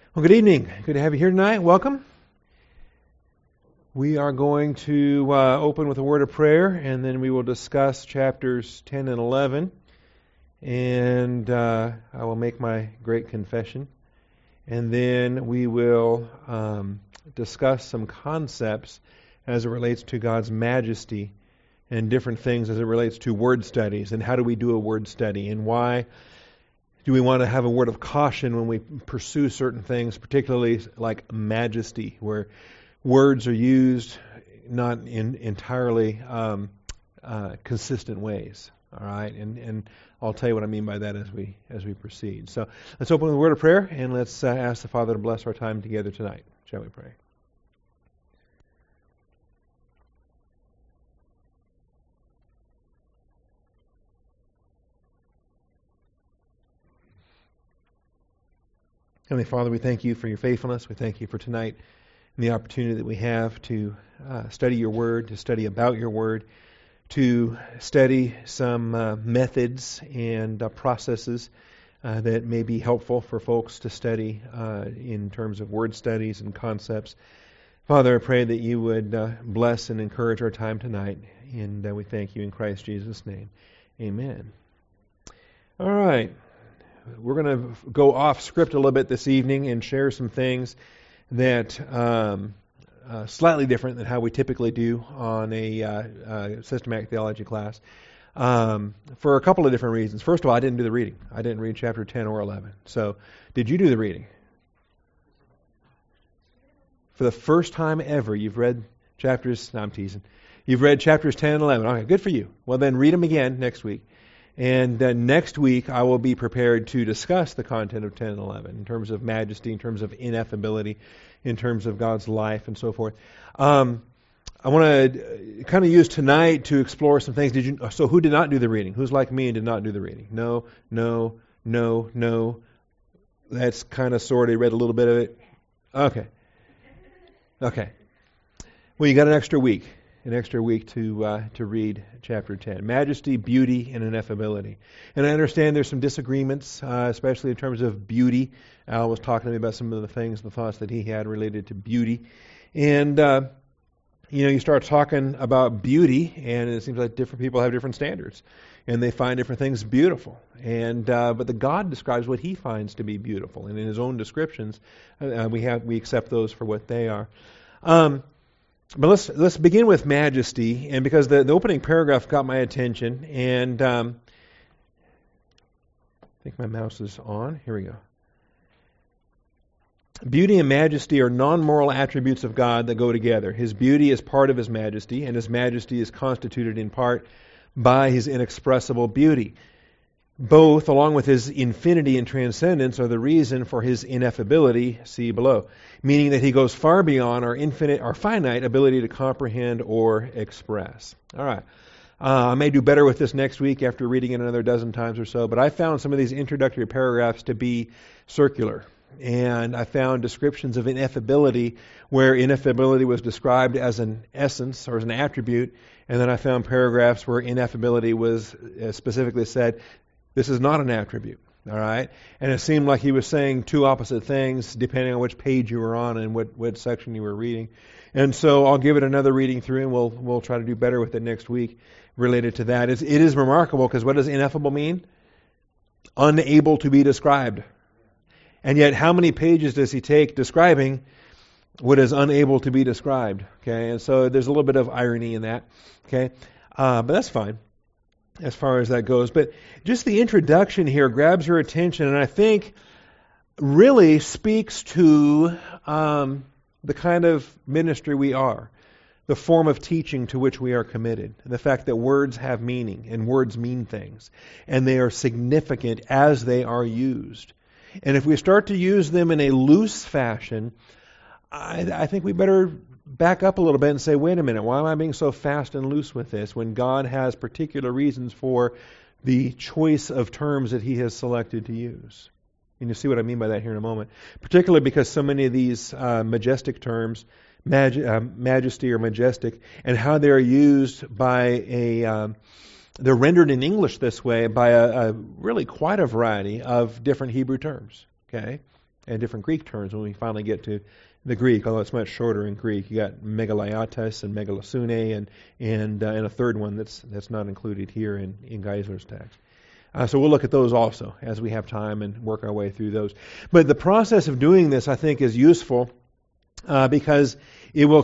Well, good evening. Good to have you here tonight. Welcome. We are going to open with a word of prayer, and then we will discuss chapters 10 and 11. And I will make my great confession. And then we will discuss some concepts as it relates to God's majesty and different things as it relates to word studies and how do we do a word study and why do we want to have a word of caution when we pursue certain things, particularly like majesty, where words are used not in entirely consistent ways. All right, and I'll tell you what I mean by that as we proceed. So let's open with a word of prayer, and let's ask the Father to bless our time together tonight. Shall we pray? Heavenly Father, we thank you for your faithfulness. We thank you for tonight and the opportunity that we have to study your word, to study about your word, to study some methods and processes that may be helpful for folks to study in terms of word studies and concepts. Father, I pray that you would bless and encourage our time tonight, and we thank you in Christ Jesus' name. Amen. All right. We're going to go off script a little bit this evening and share some things that slightly different than how we typically do on a systematic theology class for a couple of different reasons. First of all, I didn't do the reading. I didn't read chapter 10 or 11. So did you do the reading? For the first time ever, you've read chapters, no, I'm teasing. You've read chapters 10 and 11. Okay, good for you. Well, then read them again next week. And then next week, I will be prepared to discuss the content of 10 and 11 in terms of majesty, in terms of ineffability, in terms of God's life, and so forth. I want to kind of use tonight to explore some things. So who did not do the reading? Who's like me and did not do the reading? No. That's kind of sort of read a little bit of it. Okay. Well, you got an extra week to read chapter 10. Majesty, beauty, and ineffability. And I understand there's some disagreements, especially in terms of beauty. Al was talking to me about some of the things, the thoughts that he had related to beauty. And, you start talking about beauty, and it seems like different people have different standards. And they find different things beautiful. And but the God describes what he finds to be beautiful. And in his own descriptions, we accept those for what they are. But let's begin with majesty, and because the opening paragraph got my attention, and I think my mouse is on. Here we go. Beauty and majesty are non-moral attributes of God that go together. His beauty is part of his majesty, and his majesty is constituted in part by his inexpressible beauty. Both, along with his infinity and transcendence, are the reason for his ineffability, see below, meaning that he goes far beyond our finite ability to comprehend or express. All right. I may do better with this next week after reading it another dozen times or so, but I found some of these introductory paragraphs to be circular. And I found descriptions of ineffability where ineffability was described as an essence or as an attribute, and then I found paragraphs where ineffability was specifically said, this is not an attribute, all right? And it seemed like he was saying two opposite things depending on which page you were on and what section you were reading. And so I'll give it another reading through, and we'll try to do better with it next week related to that. It is remarkable because what does ineffable mean? Unable to be described. And yet how many pages does he take describing what is unable to be described? Okay, and so there's a little bit of irony in that. Okay, but that's fine as far as that goes. But just the introduction here grabs your attention, and I think really speaks to the kind of ministry we are, the form of teaching to which we are committed, and the fact that words have meaning, and words mean things, and they are significant as they are used. And if we start to use them in a loose fashion, I think we better back up a little bit and say, wait a minute, why am I being so fast and loose with this when God has particular reasons for the choice of terms that he has selected to use? And you'll see what I mean by that here in a moment. Particularly because so many of these majestic terms, majesty or majestic, and how they're used by they're rendered in English this way by a really quite a variety of different Hebrew terms. Okay, and different Greek terms when we finally get to the Greek, although it's much shorter in Greek. You got megaliotes and megalosune, and a third one that's not included here in Geisler's text. So we'll look at those also as we have time and work our way through those. But the process of doing this, I think, is useful because it will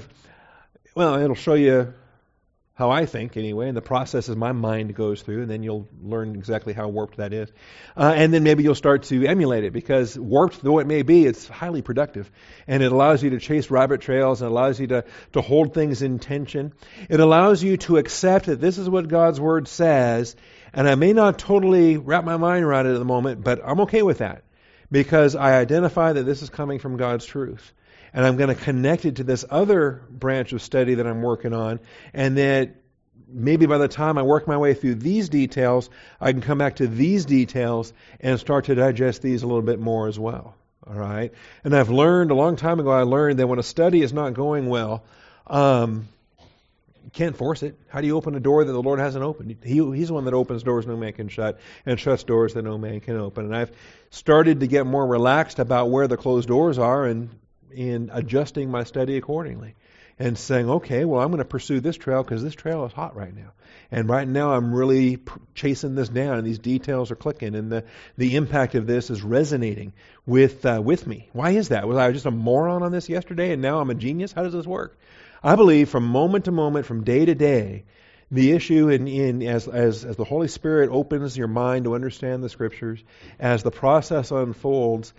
it'll show you how I think anyway, and the processes my mind goes through, and then you'll learn exactly how warped that is. And then maybe you'll start to emulate it, because warped though it may be, it's highly productive. And it allows you to chase rabbit trails, and it allows you to hold things in tension. It allows you to accept that this is what God's Word says, and I may not totally wrap my mind around it at the moment, but I'm okay with that, because I identify that this is coming from God's truth. And I'm going to connect it to this other branch of study that I'm working on, and that maybe by the time I work my way through these details, I can come back to these details and start to digest these a little bit more as well. All right? And I've learned, a long time ago, I learned that when a study is not going well, you can't force it. How do you open a door that the Lord hasn't opened? He's the one that opens doors no man can shut, and shuts doors that no man can open. And I've started to get more relaxed about where the closed doors are, and in adjusting my study accordingly, and saying, okay, well, I'm going to pursue this trail because this trail is hot right now, and right now I'm really chasing this down, and these details are clicking, and the impact of this is resonating with me. Why is that? Was I just a moron on this yesterday, and now I'm a genius? How does this work? I believe from moment to moment, from day to day, the issue as the Holy Spirit opens your mind to understand the Scriptures, as the process unfolds,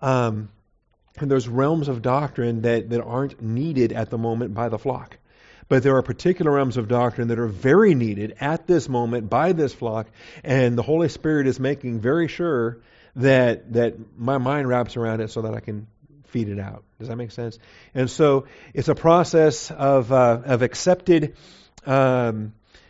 and there's realms of doctrine that aren't needed at the moment by the flock. But there are particular realms of doctrine that are very needed at this moment by this flock, and the Holy Spirit is making very sure that my mind wraps around it so that I can feed it out. Does that make sense? And so it's a process of accepted dead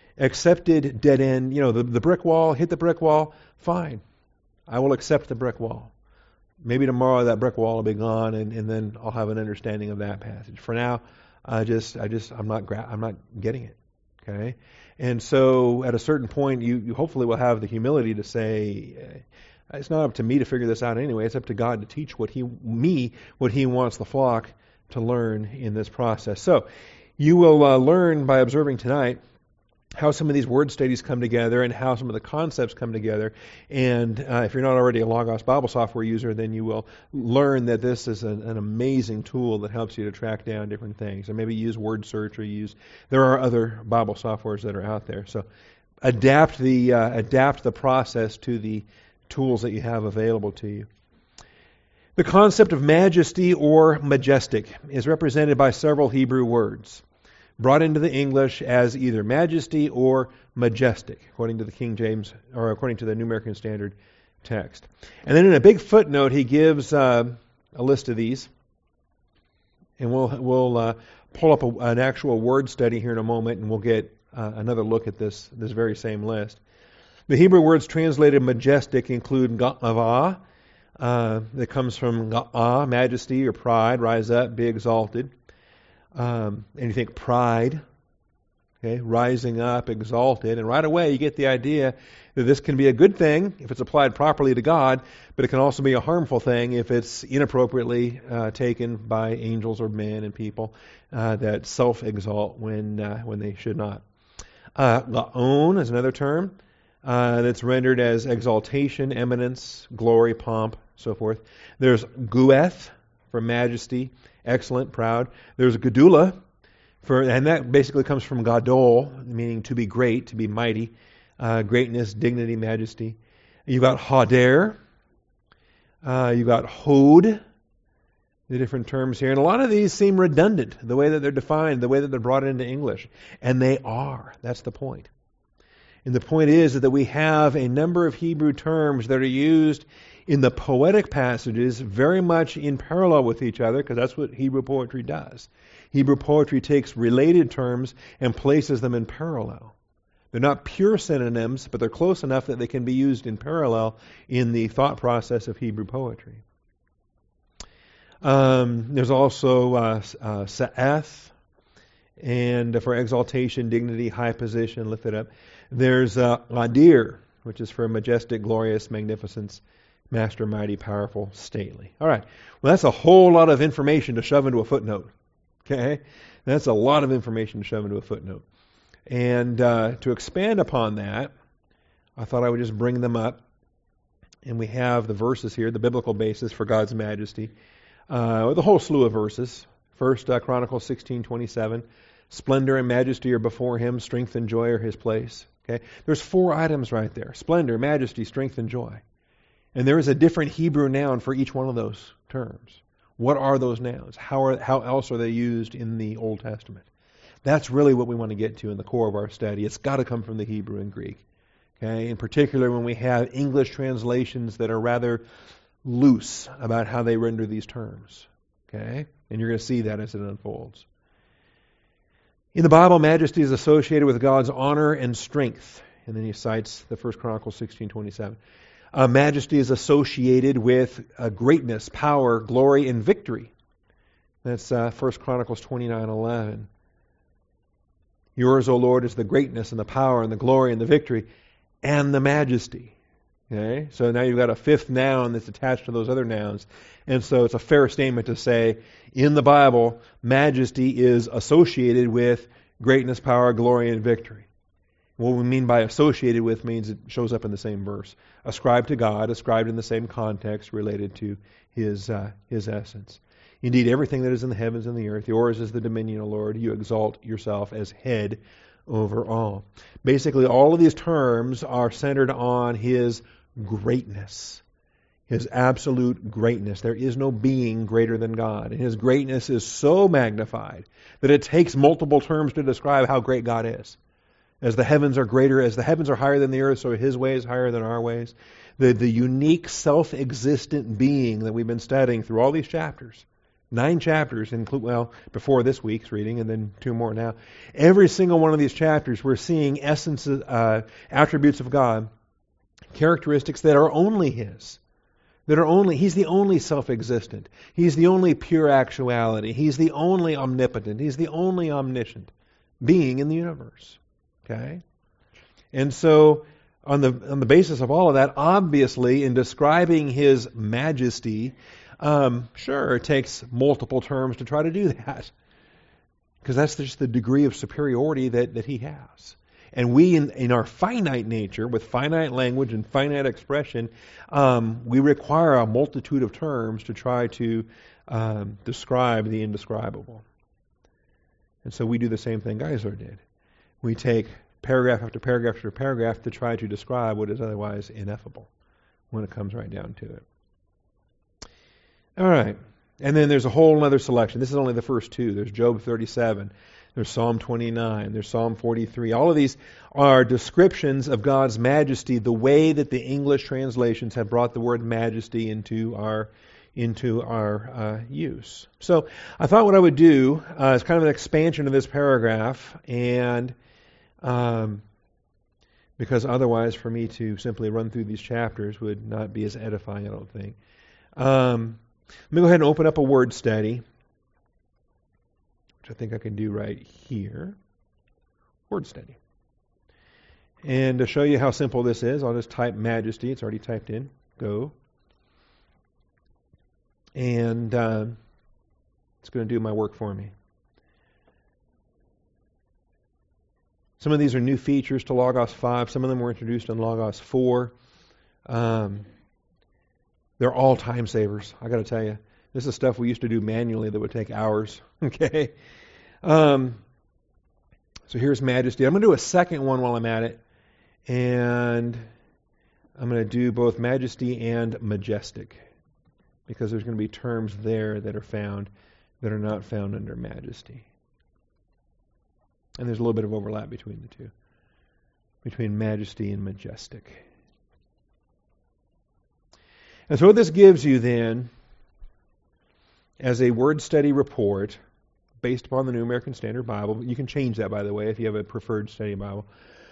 end. The brick wall, hit the brick wall, fine. I will accept the brick wall. Maybe tomorrow that brick wall will be gone, and then I'll have an understanding of that passage. For now, I'm not getting it. Okay, and so at a certain point, you hopefully will have the humility to say, it's not up to me to figure this out anyway. It's up to God to teach what He wants the flock to learn in this process. So you will learn by observing tonight how some of these word studies come together and how some of the concepts come together. And if you're not already a Logos Bible software user, then you will learn that this is an amazing tool that helps you to track down different things. And maybe use word search, or there are other Bible softwares that are out there. So adapt the process to the tools that you have available to you. The concept of majesty or majestic is represented by several Hebrew words, brought into the English as either majesty or majestic, according to the King James, or according to the New American Standard text. And then in a big footnote, he gives a list of these, and we'll pull up an actual word study here in a moment, and we'll get another look at this very same list. The Hebrew words translated majestic include ga'avah, that comes from ga'ah, majesty or pride, rise up, be exalted. And you think pride, okay, rising up, exalted, and right away you get the idea that this can be a good thing if it's applied properly to God, but it can also be a harmful thing if it's inappropriately taken by angels or men and people that self-exalt when they should not. La'on is another term that's rendered as exaltation, eminence, glory, pomp, so forth. There's gueth for majesty, excellent, proud. There's gedula, and that basically comes from gadol, meaning to be great, to be mighty, greatness, dignity, majesty. You've got hader, you've got hod, the different terms here. And a lot of these seem redundant, the way that they're defined, the way that they're brought into English. And they are. That's the point. And the point is that we have a number of Hebrew terms that are used in the poetic passages very much in parallel with each other, because that's what Hebrew poetry does. Hebrew poetry takes related terms and places them in parallel. They're not pure synonyms, but they're close enough that they can be used in parallel in the thought process of Hebrew poetry. There's also sa'ath, and for exaltation, dignity, high position, lifted up. There's adir, which is for majestic, glorious, magnificence, Master, mighty, powerful, stately. All right. Well, that's a whole lot of information to shove into a footnote. Okay? That's a lot of information to shove into a footnote. And to expand upon that, I thought I would just bring them up. And we have the verses here, the biblical basis for God's majesty. With a whole slew of verses. First, Chronicles 16:27. Splendor and majesty are before him. Strength and joy are his place. Okay? There's 4 items right there. Splendor, majesty, strength, and joy. And there is a different Hebrew noun for each one of those terms. What are those nouns? How else are they used in the Old Testament? That's really what we want to get to in the core of our study. It's got to come from the Hebrew and Greek. Okay? In particular, when we have English translations that are rather loose about how they render these terms. Okay? And you're going to see that as it unfolds. In the Bible, majesty is associated with God's honor and strength. And then he cites the 1 Chronicles 16:27. Majesty is associated with greatness, power, glory, and victory. That's 1 Chronicles 29:11. Yours, O Lord, is the greatness and the power and the glory and the victory and the majesty. Okay? So now you've got a 5th noun that's attached to those other nouns. And so it's a fair statement to say, in the Bible, majesty is associated with greatness, power, glory, and victory. What we mean by associated with means it shows up in the same verse. Ascribed to God, ascribed in the same context related to His essence. Indeed, everything that is in the heavens and the earth, yours is the dominion, O Lord. You exalt yourself as head over all. Basically, all of these terms are centered on His greatness. His absolute greatness. There is no being greater than God. And His greatness is so magnified that it takes multiple terms to describe how great God is. As the heavens are greater, as the heavens are higher than the earth, so His ways higher than our ways. The unique self-existent being that we've been studying through all these chapters. 9 chapters, before this week's reading, and then 2 more now. Every single one of these chapters, we're seeing essences, attributes of God, characteristics that are only His. He's the only self-existent. He's the only pure actuality. He's the only omnipotent. He's the only omniscient being in the universe. Okay? And so, on the basis of all of that, obviously, in describing His majesty, sure, it takes multiple terms to try to do that. Because that's just the degree of superiority that He has. And we, in our finite nature, with finite language and finite expression, we require a multitude of terms to try to describe the indescribable. And so we do the same thing Geisler did. We take paragraph after paragraph after paragraph to try to describe what is otherwise ineffable when it comes right down to it. All right. And then there's a whole other selection. This is only the first 2. There's Job 37. There's Psalm 29. There's Psalm 43. All of these are descriptions of God's majesty, the way that the English translations have brought the word majesty into our use. So I thought what I would do is kind of an expansion of this paragraph, and because otherwise for me to simply run through these chapters would not be as edifying, I don't think. Let me go ahead and open up a word study, which I think I can do right here. Word study. And to show you how simple this is, I'll just type majesty. It's already typed in. Go. And it's going to do my work for me. Some of these are new features to Logos 5. Some of them were introduced in Logos 4. They're all time savers, I got to tell you. This is stuff we used to do manually that would take hours. Okay? So here's majesty. I'm going to do a second one while I'm at it. And I'm going to do both majesty and majestic. Because there's going to be terms there that are found that are not found under majesty. And there's a little bit of overlap between the two. Between majesty and majestic. And so what this gives you then, as a word study report, based upon the New American Standard Bible, you can change that, by the way, if you have a preferred study Bible,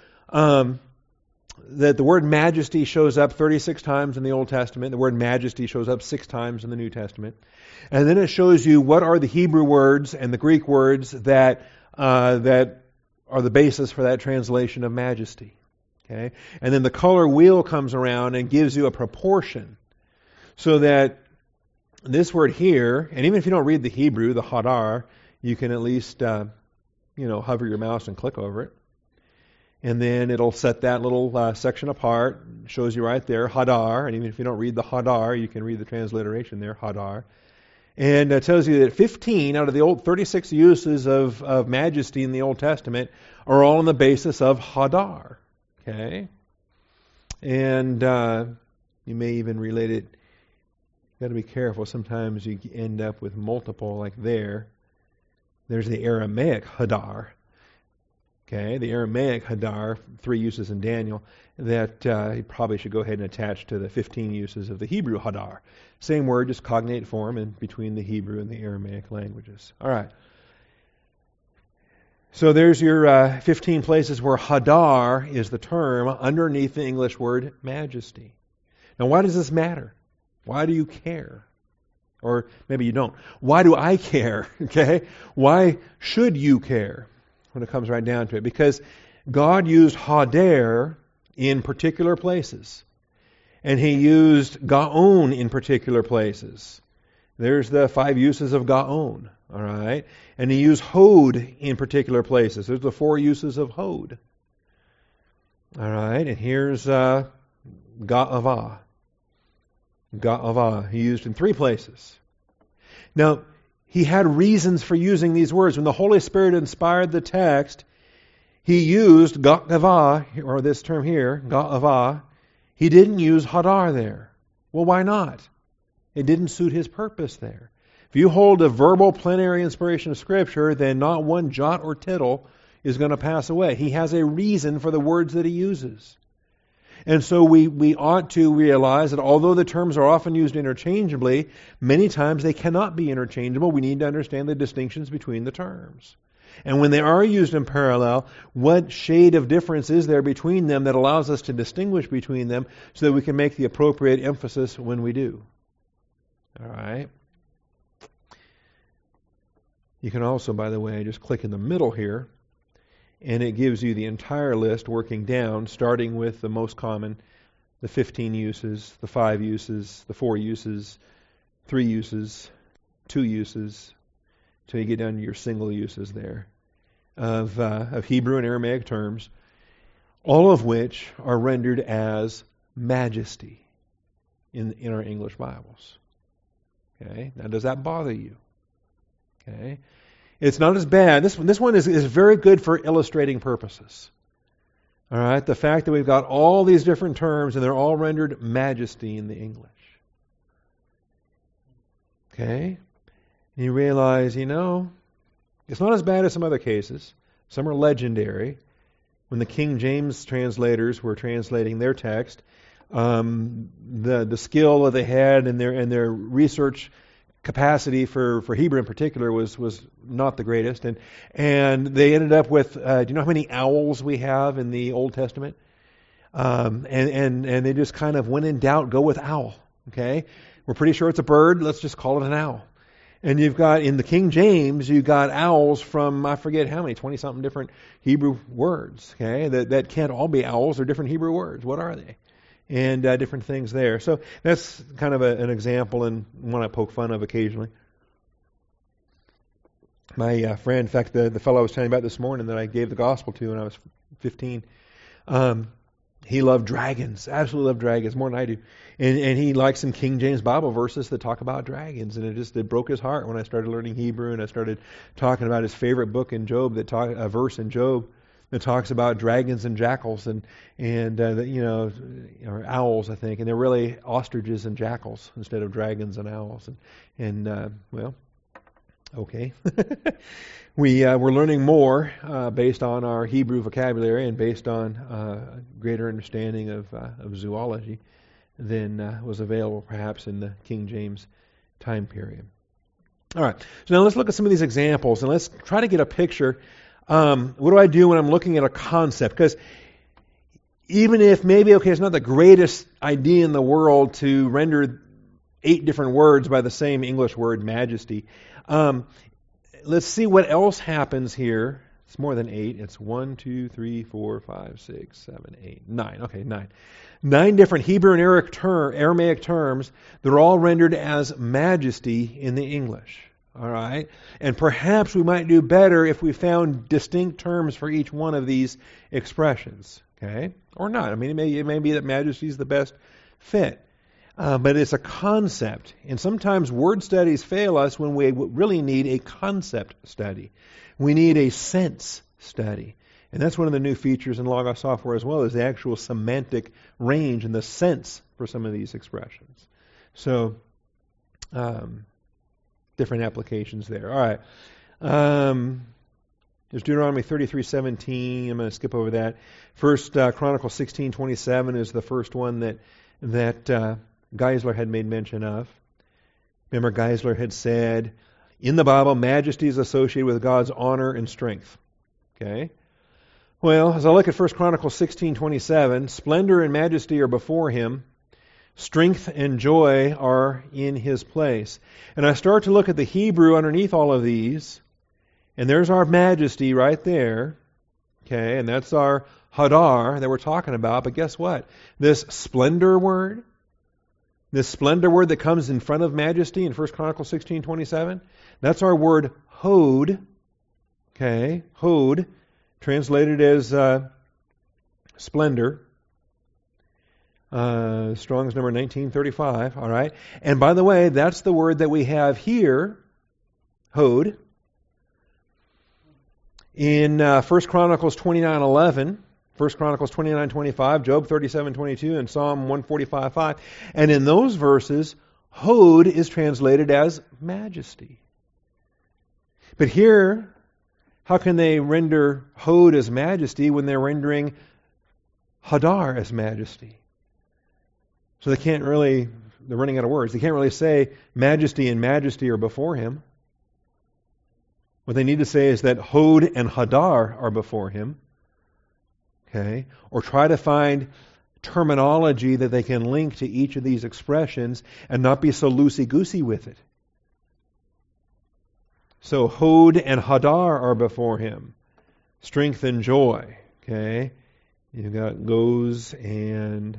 that the word majesty shows up 36 times in the Old Testament. The word majesty shows up 6 times in the New Testament. And then it shows you what are the Hebrew words and the Greek words that are the basis for that translation of majesty. Okay? And then the color wheel comes around and gives you a proportion So that this word here, and even if you don't read the Hebrew, the hadar, you can at least hover your mouse and click over it. And then it'll set that little section apart, shows you right there, hadar, and even if you don't read the hadar, you can read the transliteration there, hadar. And it tells you that 15 out of the old 36 uses of majesty in the Old Testament are all on the basis of hadar. Okay? And you may even relate it. You've got to be careful. Sometimes you end up with multiple, like there. There's the Aramaic hadar. Okay, the Aramaic hadar, 3 uses in Daniel, that you probably should go ahead and attach to the 15 uses of the Hebrew hadar. Same word, just cognate form in between the Hebrew and the Aramaic languages. All right. So there's your 15 places where hadar is the term underneath the English word majesty. Now, why does this matter? Why do you care? Or maybe you don't. Why do I care? Okay? Why should you care? When it comes right down to it. Because God used hadar in particular places. And He used gaon in particular places. There's the 5 uses of gaon. All right? And He used hod in particular places. There's the 4 uses of hod. All right? And here's ga'avah. Ga'avah. He used in 3 places. Now, He had reasons for using these words. When the Holy Spirit inspired the text, He used ga'avah, or this term here, ga'avah. He didn't use hadar there. Well, why not? It didn't suit His purpose there. If you hold a verbal plenary inspiration of Scripture, then not one jot or tittle is going to pass away. He has a reason for the words that He uses. And so we ought to realize that although the terms are often used interchangeably, many times they cannot be interchangeable. We need to understand the distinctions between the terms. And when they are used in parallel, what shade of difference is there between them that allows us to distinguish between them so that we can make the appropriate emphasis when we do? All right. You can also, by the way, just click in the middle here, and it gives you the entire list working down, starting with the most common, the 15 uses, the 5 uses, the 4 uses, 3 uses, 2 uses, till you get down to your single uses there of Hebrew and Aramaic terms, all of which are rendered as majesty in our English Bibles. Okay? Now, does that bother you? Okay? It's not as bad. This one is very good for illustrating purposes. All right? The fact that we've got all these different terms and they're all rendered majesty in the English. Okay? And you realize, it's not as bad as some other cases. Some are legendary. When the King James translators were translating their text, the skill that they had and their research capacity for Hebrew in particular was not the greatest, and they ended up with do you know how many owls we have in the Old Testament? And they just kind of, when in doubt, go with owl. Okay, we're pretty sure it's a bird. Let's just call it an owl. And you've got in the King James, you've got owls from I forget how many 20-something different Hebrew words. Okay, that can't all be owls. They're different Hebrew words. What are they? And different things there. So that's kind of an example and one I poke fun of occasionally. My friend, in fact, the fellow I was telling you about this morning that I gave the gospel to when I was 15, he loved dragons, absolutely loved dragons, more than I do. And he likes some King James Bible verses that talk about dragons. And it broke his heart when I started learning Hebrew and I started talking about his favorite book in Job, a verse in Job that talks about dragons and jackals and or owls, I think, and they're really ostriches and jackals instead of dragons and owls. Okay, we're learning more based on our Hebrew vocabulary and based on greater understanding of zoology than was available perhaps in the King James time period. All right, so now let's look at some of these examples and let's try to get a picture. What do I do when I'm looking at a concept? Because even if maybe, it's not the greatest idea in the world to render 8 different words by the same English word, majesty, let's see what else happens here It's more than 8. It's 1, 2, 3, 4, 5, 6, 7, 8, 9. Okay, 9. 9 different Hebrew and Aramaic terms that are all rendered as majesty in the English. All right? And perhaps we might do better if we found distinct terms for each one of these expressions. Okay? Or not. I mean, it may be that majesty is the best fit. But it's a concept. And sometimes word studies fail us when we really need a concept study. We need a sense study. And that's one of the new features in Logos software as well, is the actual semantic range and the sense for some of these expressions. So, different applications there. All right. There's Deuteronomy 33:17. I'm going to skip over that. First Chronicles 16:27 is the first one that Geisler had made mention of. Remember, Geisler had said, in the Bible, majesty is associated with God's honor and strength. Okay? Well, as I look at 1 Chronicles 16:27, splendor and majesty are before him, strength and joy are in his place. And I start to look at the Hebrew underneath all of these, and there's our majesty right there. Okay, and that's our hadar that we're talking about. But guess what? This splendor word that comes in front of majesty in 1 Chronicles 16:27, that's our word hod. Okay, hod, translated as splendor. Strong's number 1935. All right, and by the way, that's the word that we have here, hod, in 1 Chronicles 29:11. 1 Chronicles 29:25, Job 37:22, and Psalm 145:5. And in those verses, hod is translated as majesty. But here, how can they render hod as majesty when they're rendering hadar as majesty? So they're running out of words. They can't really say majesty and majesty are before him. What they need to say is that hod and hadar are before him. Okay? Or try to find terminology that they can link to each of these expressions and not be so loosey-goosey with it. So hod and hadar are before him. Strength and joy. Okay? You've got goes and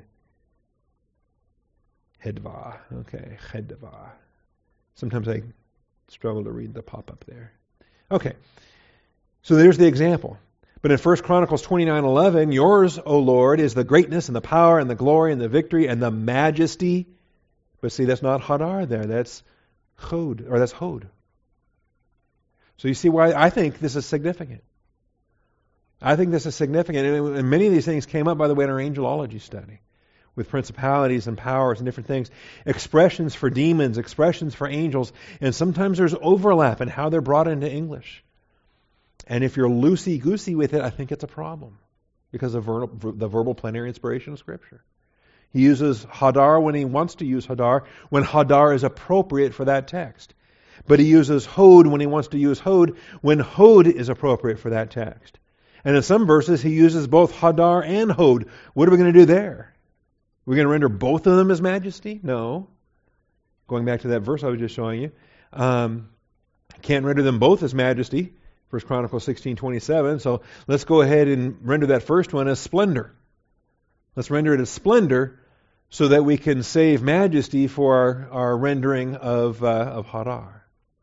hedva. Okay, hedva. Sometimes I struggle to read the pop-up there. Okay. So there's the example. But in 1 Chronicles 29:11, yours, O Lord, is the greatness and the power and the glory and the victory and the majesty. But see, that's not hadar there. That's hod, or that's hod. So you see why I think this is significant. I think this is significant. And many of these things came up, by the way, in our angelology study, with principalities and powers and different things. Expressions for demons, expressions for angels. And sometimes there's overlap in how they're brought into English. And if you're loosey-goosey with it, I think it's a problem because of the verbal plenary inspiration of Scripture. He uses hadar when he wants to use hadar, when hadar is appropriate for that text. But he uses hod when he wants to use hod, when hod is appropriate for that text. And in some verses, he uses both hadar and hod. What are we going to do there? We're going to render both of them as majesty? No. Going back to that verse I was just showing you. Can't render them both as majesty. 1 Chronicles 16:27. So let's go ahead and render that first one as splendor. Let's render it as splendor so that we can save majesty for our rendering of hadar.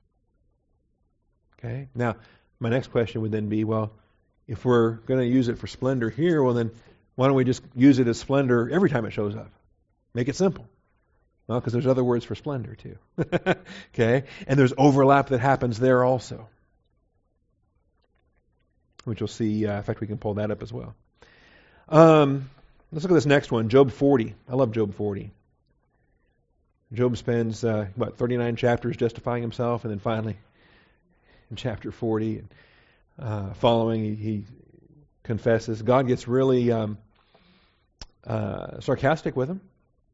Okay? Now, my next question would then be, well, if we're going to use it for splendor here, well then, why don't we just use it as splendor every time it shows up? Make it simple. Well, because there's other words for splendor too. Okay? And there's overlap that happens there also, which you'll see. In fact, we can pull that up as well. Let's look at this next one, Job 40. I love Job 40. Job spends, 39 chapters justifying himself, and then finally, in chapter 40, following, he confesses. God gets really sarcastic with him.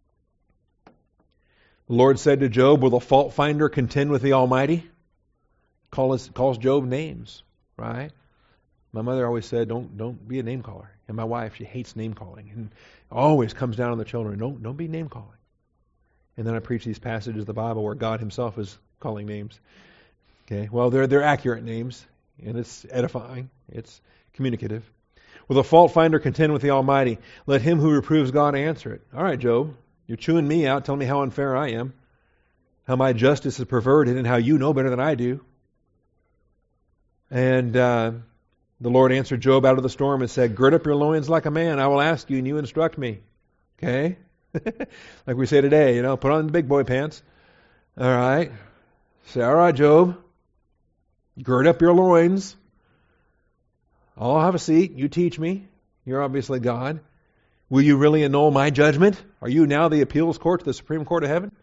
The Lord said to Job, will the fault finder contend with the Almighty? Calls Job names, right? My mother always said, don't be a name caller. And my wife, she hates name calling and always comes down on the children. Don't be name calling. And then I preach these passages of the Bible where God himself is calling names. Okay, well, they're accurate names. and it's edifying. It's communicative. Will the fault finder contend with the Almighty? Let him who reproves God answer it. All right, Job, you're chewing me out, telling me how unfair I am, how my justice is perverted, and how you know better than I do. And the Lord answered Job out of the storm and said, gird up your loins like a man. I will ask you, and you instruct me. Okay? Like we say today, put on the big boy pants. All right. Say, all right, Job, gird up your loins. I'll have a seat. You teach me. You're obviously God. Will you really annul my judgment? Are you now the appeals court to the Supreme Court of Heaven?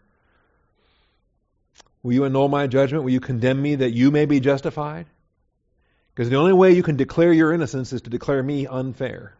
Will you annul my judgment? Will you condemn me that you may be justified? Because the only way you can declare your innocence is to declare me unfair.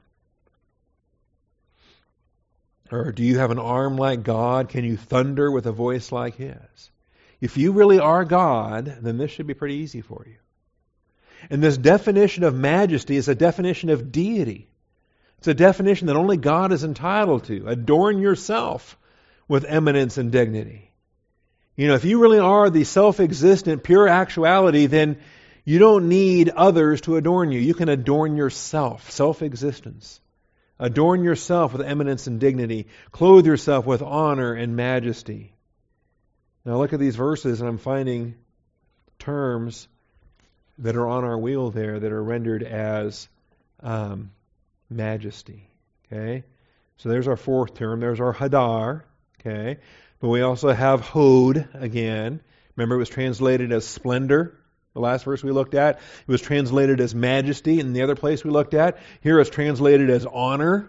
Or do you have an arm like God? Can you thunder with a voice like His? If you really are God, then this should be pretty easy for you. And this definition of majesty is a definition of deity. It's a definition that only God is entitled to. Adorn yourself with eminence and dignity. If you really are the self-existent, pure actuality, then you don't need others to adorn you. You can adorn yourself, self-existence. Adorn yourself with eminence and dignity. Clothe yourself with honor and majesty. Now look at these verses, and I'm finding terms that are on our wheel there that are rendered as majesty. Okay? So there's our fourth term. There's our hadar. Okay? But we also have hod again. Remember, it was translated as splendor. The last verse we looked at, it was translated as majesty in the other place we looked at. Here it's translated as honor.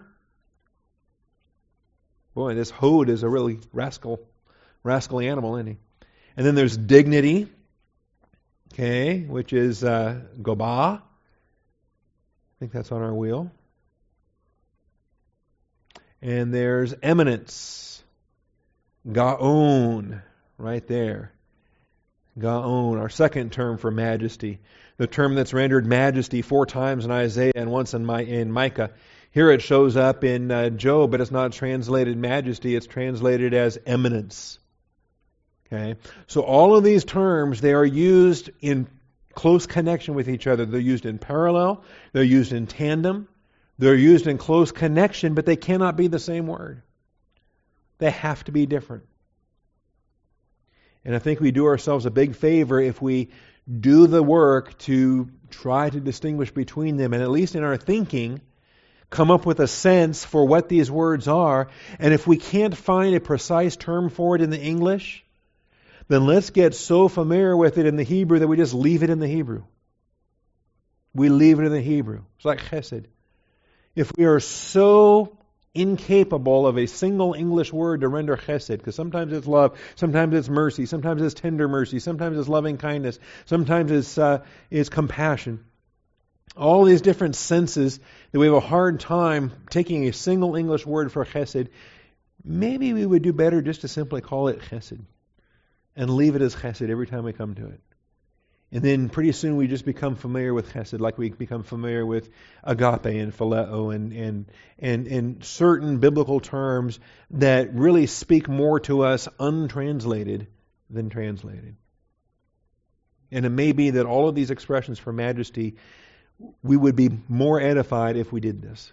Boy, this hod is a really rascally animal, isn't he? And then there's dignity, okay, which is gobah. I think that's on our wheel. And there's eminence, gaon, right there. Gaon, our second term for majesty. The term that's rendered majesty 4 times in Isaiah and once in Micah. Here it shows up in Job, but it's not translated majesty, it's translated as eminence. Okay? So all of these terms, they are used in close connection with each other. They're used in parallel, they're used in tandem, they're used in close connection, but they cannot be the same word. They have to be different. And I think we do ourselves a big favor if we do the work to try to distinguish between them, and at least in our thinking, come up with a sense for what these words are. And if we can't find a precise term for it in the English, then let's get so familiar with it in the Hebrew that we just leave it in the Hebrew. We leave it in the Hebrew. It's like chesed. If we are so incapable of a single English word to render chesed, because sometimes it's love, sometimes it's mercy, sometimes it's tender mercy, sometimes it's loving kindness, sometimes it's compassion. All these different senses that we have a hard time taking a single English word for chesed. Maybe we would do better just to simply call it chesed and leave it as chesed every time we come to it. And then pretty soon we just become familiar with chesed, like we become familiar with agape and phileo and certain biblical terms that really speak more to us untranslated than translated. And it may be that all of these expressions for majesty, we would be more edified if we did this.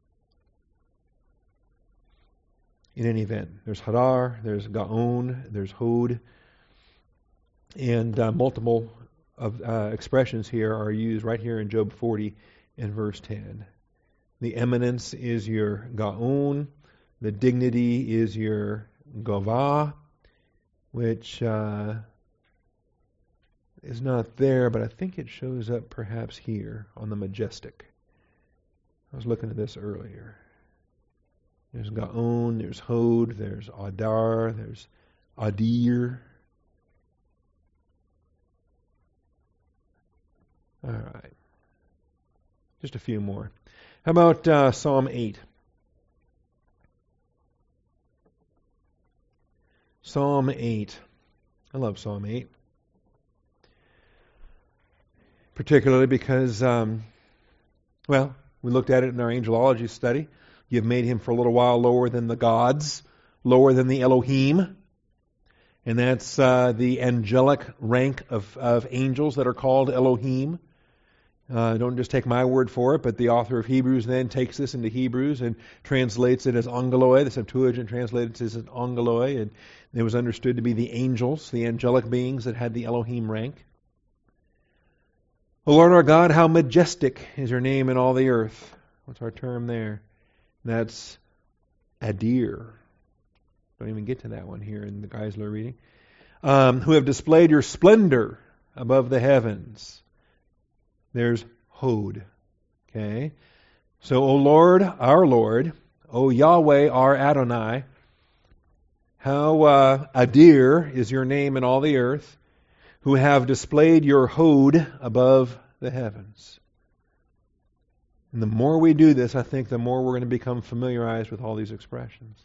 In any event, there's hadar, there's gaon, there's hod, and multiple of expressions here are used right here in Job 40 and verse 10. The eminence is your gaon, the dignity is your gavah, which is not there, but I think it shows up perhaps here on the majestic. I was looking at this earlier. There's gaon, there's hod, there's adar, there's adir. All right. Just a few more. How about Psalm 8? Psalm 8. I love Psalm 8. Particularly because, we looked at it in our angelology study. You've made him for a little while lower than the gods, lower than the Elohim. And that's the angelic rank of angels that are called Elohim. Don't just take my word for it, but the author of Hebrews then takes this into Hebrews and translates it as angeloi. The Septuagint translates it as angeloi, and it was understood to be the angels, the angelic beings that had the Elohim rank. O Lord our God, how majestic is your name in all the earth. What's our term there? That's adir. Don't even get to that one here in the Geisler reading. Who have displayed your splendor above the heavens. There's Hod. Okay? So, O Lord, our Lord, O Yahweh, our Adonai, how adir is your name in all the earth, who have displayed your Hod above the heavens. And the more we do this, I think the more we're going to become familiarized with all these expressions.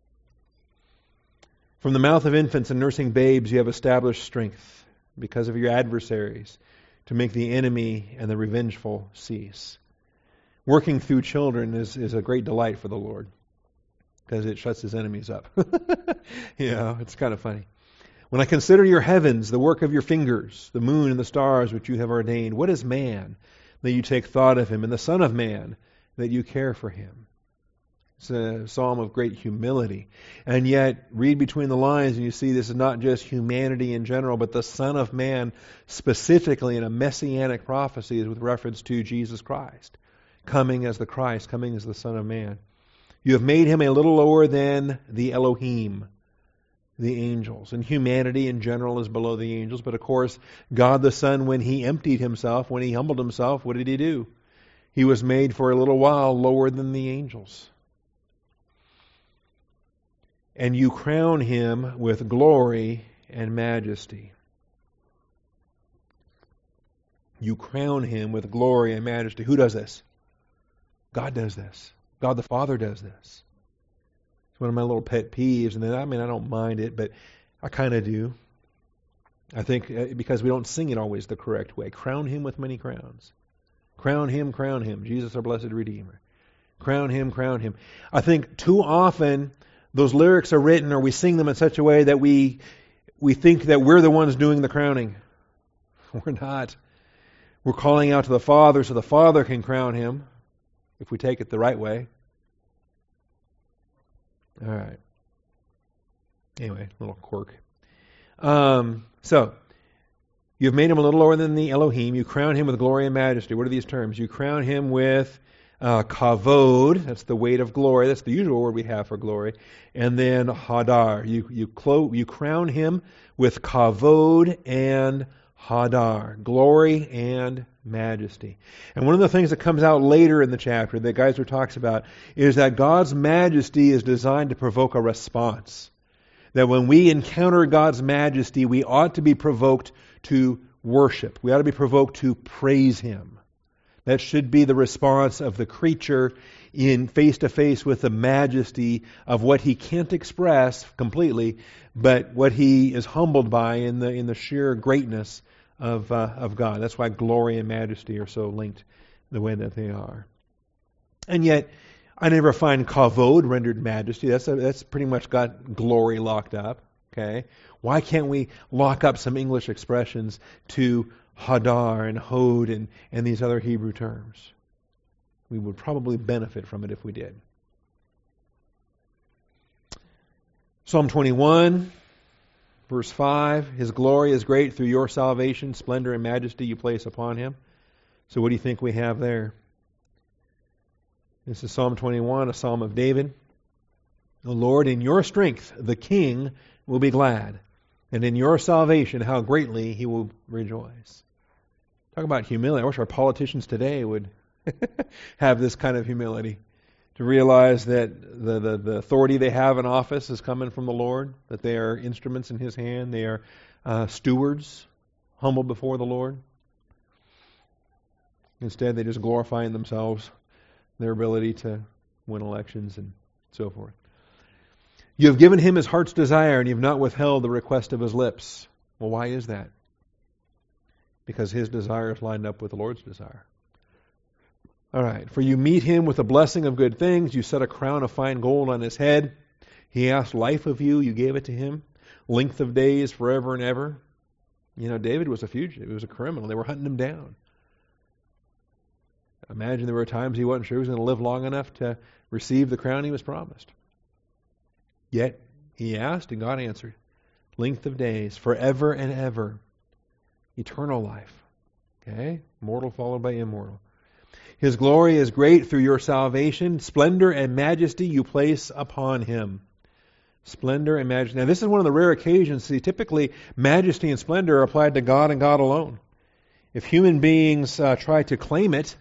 From the mouth of infants and nursing babes you have established strength because of your adversaries, to make the enemy and the revengeful cease. Working through children is a great delight for the Lord, because it shuts his enemies up. It's kind of funny. When I consider your heavens, the work of your fingers, the moon and the stars which you have ordained, what is man that you take thought of him, and the Son of Man that you care for him? It's a psalm of great humility. And yet, read between the lines and you see this is not just humanity in general, but the Son of Man specifically in a messianic prophecy is with reference to Jesus Christ, coming as the Christ, coming as the Son of Man. You have made him a little lower than the Elohim, the angels. And humanity in general is below the angels. But of course, God the Son, when he emptied himself, when he humbled himself, what did he do? He was made for a little while lower than the angels. And you crown him with glory and majesty. You crown him with glory and majesty. Who does this? God does this. God the Father does this. It's one of my little pet peeves, and I don't mind it, but I kind of do. I think because we don't sing it always the correct way. Crown him with many crowns. Crown him, Jesus our blessed Redeemer. Crown him, crown him. I think too often those lyrics are written, or we sing them in such a way that we think that we're the ones doing the crowning. We're not. We're calling out to the Father so the Father can crown him, if we take it the right way. All right. Anyway, little quirk. So, you've made him a little lower than the Elohim. You crown him with glory and majesty. What are these terms? You crown him with kavod, that's the weight of glory. That's the usual word we have for glory. And then hadar. You crown him with kavod and hadar, glory and majesty. And one of the things that comes out later in the chapter that Geisler talks about is that God's majesty is designed to provoke a response. That when we encounter God's majesty, we ought to be provoked to worship. We ought to be provoked to praise him. That should be the response of the creature in face-to-face with the majesty of what he can't express completely, but what he is humbled by in the sheer greatness of God. That's why glory and majesty are so linked the way that they are. And yet, I never find kavod rendered majesty. That's pretty much got glory locked up. Okay, why can't we lock up some English expressions to hadar and hod and these other Hebrew terms? We would probably benefit from it if we did. Psalm 21, verse 5, his glory is great through your salvation, splendor and majesty you place upon him. So what do you think we have there? This is Psalm 21, a psalm of David. O Lord, in your strength the king will be glad, and in your salvation how greatly he will rejoice. Talk about humility. I wish our politicians today would have this kind of humility, to realize that the authority they have in office is coming from the Lord, that they are instruments in his hand, they are stewards, humble before the Lord. Instead, they just glorify in themselves their ability to win elections and so forth. You have given him his heart's desire, and you have not withheld the request of his lips. Well, why is that? Because his desire is lined up with the Lord's desire. All right. For you meet him with a blessing of good things. You set a crown of fine gold on his head. He asked life of you. You gave it to him. Length of days forever and ever. You know, David was a fugitive. He was a criminal. They were hunting him down. Imagine there were times he wasn't sure he was going to live long enough to receive the crown he was promised. Yet he asked and God answered. Length of days, forever and ever. Eternal life. Okay? Mortal followed by immortal. His glory is great through your salvation. Splendor and majesty you place upon him. Splendor and majesty. Now this is one of the rare occasions. See, typically majesty and splendor are applied to God and God alone. If human beings try to claim it,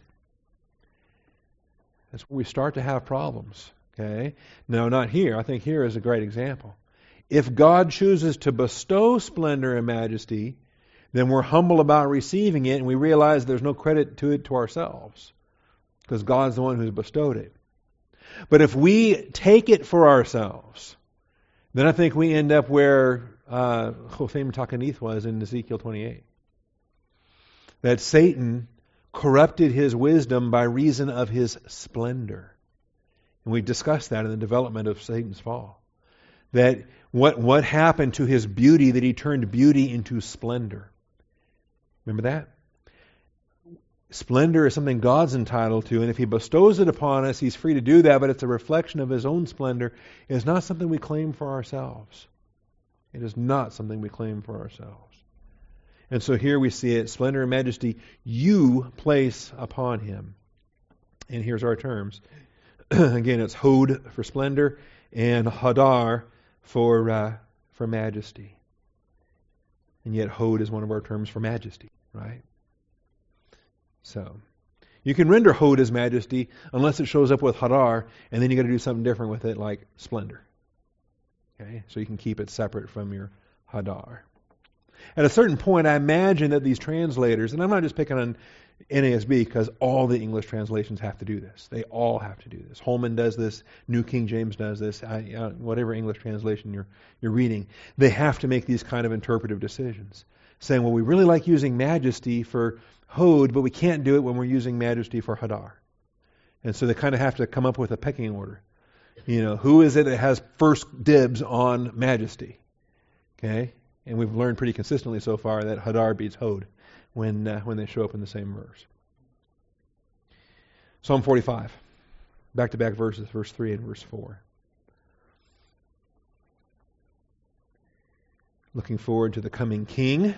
that's where we start to have problems. Okay? No, not here. I think here is a great example. If God chooses to bestow splendor and majesty, then we're humble about receiving it and we realize there's no credit to it to ourselves because God's the one who's bestowed it. But if we take it for ourselves, then I think we end up where Hotham Takanith was in Ezekiel 28. That Satan corrupted his wisdom by reason of his splendor. And we discussed that in the development of Satan's fall. That what happened to his beauty, that he turned beauty into splendor. Remember that? Splendor is something God's entitled to, and if he bestows it upon us, he's free to do that, but it's a reflection of his own splendor. It is not something we claim for ourselves. It is not something we claim for ourselves. And so here we see it, splendor and majesty you place upon him. And here's our terms. Again, it's Hod for splendor and Hadar for majesty. And yet Hod is one of our terms for majesty, right? So, you can render Hod as majesty unless it shows up with Hadar, and then you got to do something different with it, like splendor. Okay, so you can keep it separate from your Hadar. At a certain point, I imagine that these translators, and I'm not just picking on NASB because all the English translations have to do this. They all have to do this. Holman does this. New King James does this. Whatever English translation you're reading, they have to make these kind of interpretive decisions, saying, well, we really like using majesty for Hod, but we can't do it when we're using majesty for Hadar. And so they kind of have to come up with a pecking order. You know, who is it that has first dibs on majesty? Okay? And we've learned pretty consistently so far that Hadar beats Hod when they show up in the same verse. Psalm 45. Back-to-back verses, verse 3 and verse 4. Looking forward to the coming King.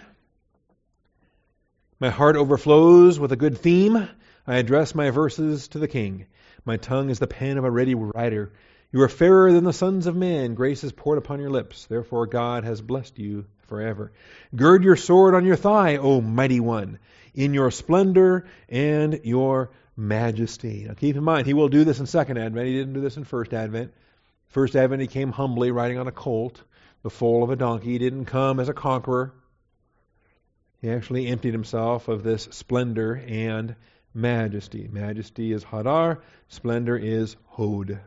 My heart overflows with a good theme. I address my verses to the King. My tongue is the pen of a ready writer. You are fairer than the sons of men. Grace is poured upon your lips. Therefore God has blessed you forever. Gird your sword on your thigh, O mighty one, in your splendor and your majesty. Now keep in mind, he will do this in Second Advent. He didn't do this in First Advent. First Advent, he came humbly, riding on a colt, the foal of a donkey. He didn't come as a conqueror. He actually emptied himself of this splendor and majesty. Majesty is Hadar. Splendor is Hod.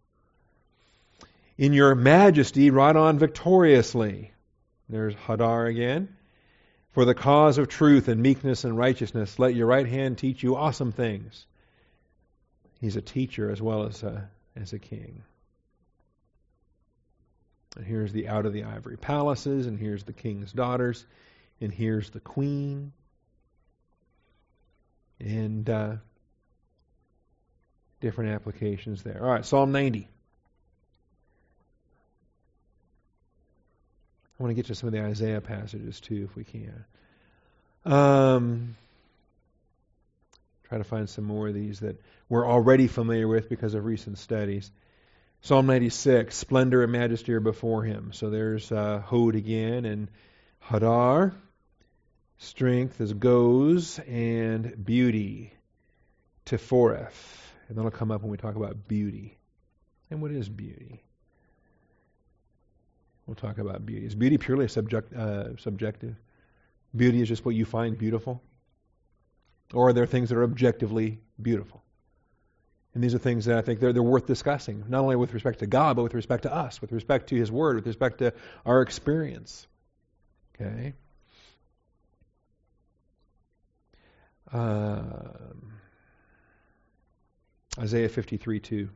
In your majesty, ride on victoriously. There's Hadar again. For the cause of truth and meekness and righteousness, let your right hand teach you awesome things. He's a teacher as well as a king. And here's the out of the ivory palaces, and here's the king's daughters, and here's the queen. And different applications there. All right, Psalm 90. I want to get to some of the Isaiah passages too, if we can. Try to find some more of these that we're already familiar with because of recent studies. Psalm 96, splendor and majesty are before him. So there's Hod again, and Hadar, strength is goes, and beauty, Tephoreth. And that'll come up when we talk about beauty. And what is beauty? We'll talk about beauty. Is beauty purely subjective? Beauty is just what you find beautiful? Or are there things that are objectively beautiful? And these are things that I think they're worth discussing, not only with respect to God, but with respect to us, with respect to His Word, with respect to our experience. Okay? Isaiah 53:2.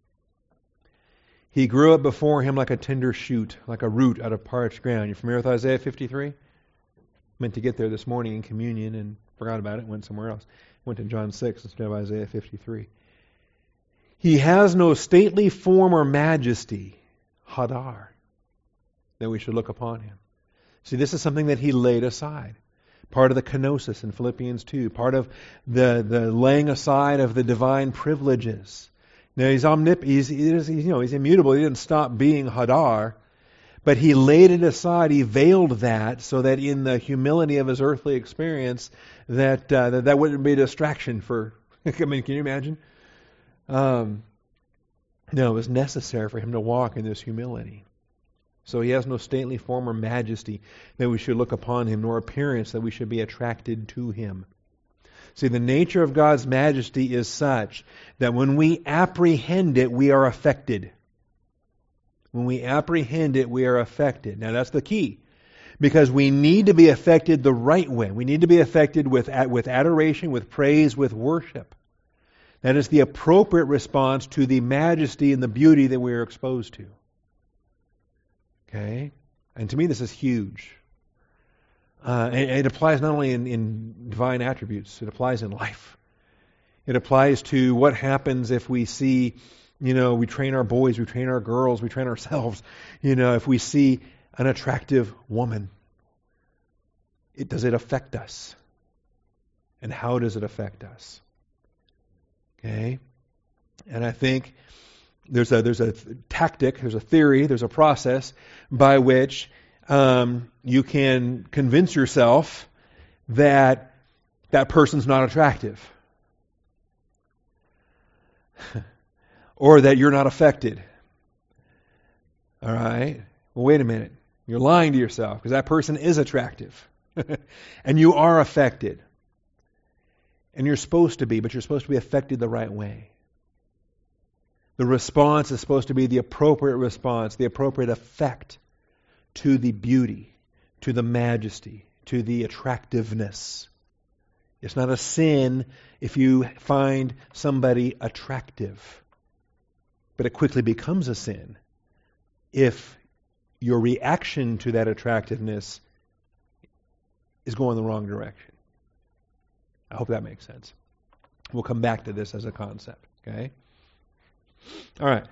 He grew up before him like a tender shoot, like a root out of parched ground. You familiar with Isaiah 53? Meant to get there this morning in communion and forgot about it, went somewhere else. Went to John 6 instead of Isaiah 53. He has no stately form or majesty, hadar, that we should look upon him. See, this is something that he laid aside. Part of the kenosis in Philippians 2. Part of the laying aside of the divine privileges. Now he's he's immutable. He didn't stop being hadar, but he laid it aside. He veiled that so that in the humility of his earthly experience, that wouldn't be a distraction for. I mean, can you imagine? No, it was necessary for him to walk in this humility. So he has no stately form or majesty that we should look upon him, nor appearance that we should be attracted to him. See, the nature of God's majesty is such that when we apprehend it, we are affected. When we apprehend it, we are affected. Now that's the key. Because we need to be affected the right way. We need to be affected with adoration, with praise, with worship. That is the appropriate response to the majesty and the beauty that we are exposed to. Okay? And to me this is huge. And it applies not only in divine attributes, it applies in life. It applies to what happens if we see, we train our boys, we train our girls, we train ourselves. If we see an attractive woman, does it affect us? And how does it affect us? Okay? And I think there's a tactic, there's a theory, there's a process by which you can convince yourself that that person's not attractive. Or that you're not affected. All right? Well, wait a minute. You're lying to yourself because that person is attractive. And you are affected. And you're supposed to be, but you're supposed to be affected the right way. The response is supposed to be the appropriate response, the appropriate effect to the beauty, to the majesty, to the attractiveness. It's not a sin if you find somebody attractive. But it quickly becomes a sin if your reaction to that attractiveness is going the wrong direction. I hope that makes sense. We'll come back to this as a concept. Okay? All right.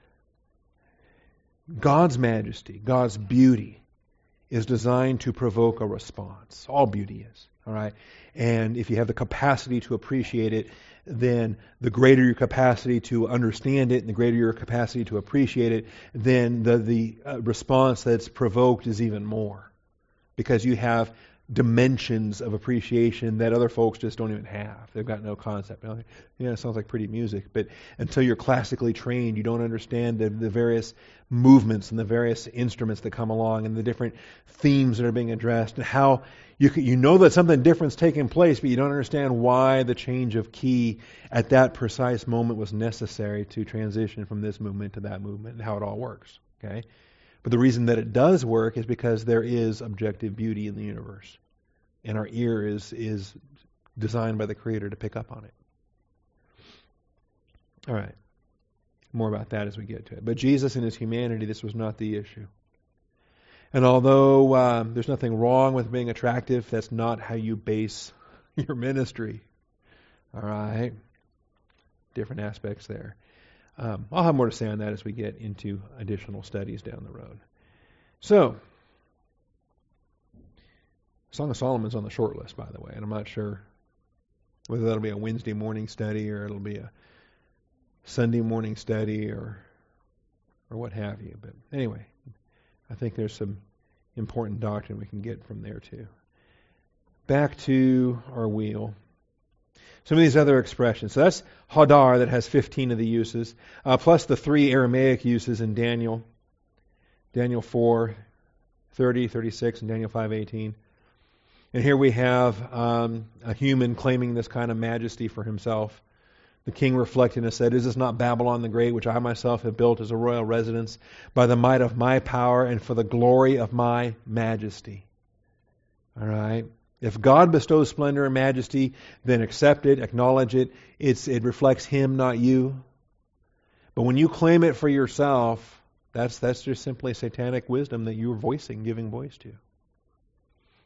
God's majesty, God's beauty is designed to provoke a response. All beauty is. All right? And if you have the capacity to appreciate it, then the greater your capacity to understand it and the greater your capacity to appreciate it, then the response that's provoked is even more. Because you have dimensions of appreciation that other folks just don't even have. They've got no concept. Yeah, it sounds like pretty music, but until you're classically trained, you don't understand the various movements and the various instruments that come along and the different themes that are being addressed and how you know that something different's taking place, but you don't understand why the change of key at that precise moment was necessary to transition from this movement to that movement and how it all works. Okay? But the reason that it does work is because there is objective beauty in the universe. And our ear is designed by the Creator to pick up on it. All right. More about that as we get to it. But Jesus in His humanity, this was not the issue. And although there's nothing wrong with being attractive, that's not how you base your ministry. All right? Different aspects there. I'll have more to say on that as we get into additional studies down the road. So, Song of Solomon's on the short list, by the way, and I'm not sure whether that'll be a Wednesday morning study or it'll be a Sunday morning study or what have you. But anyway, I think there's some important doctrine we can get from there too. Back to our wheel. Some of these other expressions. So that's Hadar that has 15 of the uses, plus the 3 Aramaic uses in Daniel. Daniel 4:30, 36, and Daniel 5:18. And here we have a human claiming this kind of majesty for himself. The king reflected and said, "Is this not Babylon the Great, which I myself have built as a royal residence by the might of my power and for the glory of my majesty?" All right. If God bestows splendor and majesty, then accept it, acknowledge it. It reflects Him, not you. But when you claim it for yourself, that's just simply satanic wisdom that you're giving voice to.